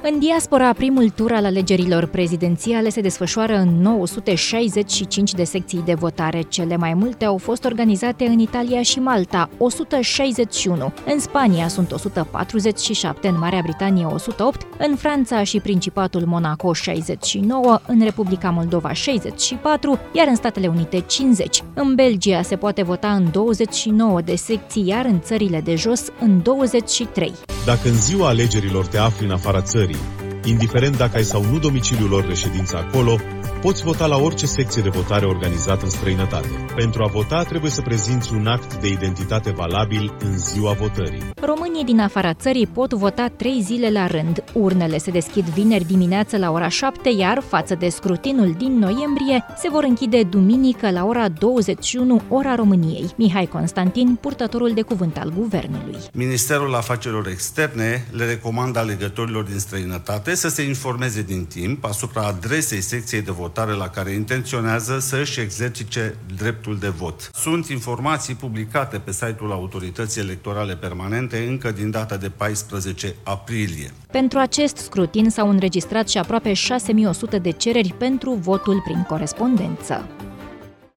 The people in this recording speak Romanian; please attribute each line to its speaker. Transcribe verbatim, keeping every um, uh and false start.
Speaker 1: În diaspora, primul tur al alegerilor prezidențiale se desfășoară în nouă sute șaizeci și cinci de secții de votare. Cele mai multe au fost organizate în Italia și Malta, o sută șaizeci și unu. În Spania sunt o sută patruzeci și șapte, în Marea Britanie o sută opt, în Franța și Principatul Monaco șaizeci și nouă, în Republica Moldova șaizeci și patru, iar în Statele Unite cincizeci. În Belgia se poate vota în douăzeci și nouă de secții, iar în țările de jos în douăzeci și trei.
Speaker 2: Dacă în ziua alegerilor te afli în afara țării, indiferent dacă ai sau nu domiciliul lor reședință acolo, poți vota la orice secție de votare organizată în străinătate. Pentru a vota, trebuie să prezinți un act de identitate valabil în ziua votării.
Speaker 1: Românii din afara țării pot vota trei zile la rând. Urnele se deschid vineri dimineață la ora șapte, iar față de scrutinul din noiembrie, se vor închide duminică la ora douăzeci și unu, ora României. Mihai Constantin, purtătorul de cuvânt al Guvernului.
Speaker 3: Ministerul Afacerilor Externe le recomandă alegătorilor din străinătate să se informeze din timp asupra adresei secției de votare la care intenționează să își exercite dreptul de vot. Sunt informații publicate pe site-ul Autorității Electorale Permanente încă din data de paisprezece aprilie.
Speaker 1: Pentru acest scrutin s-au înregistrat și aproape șase mii o sută de cereri pentru votul prin corespondență.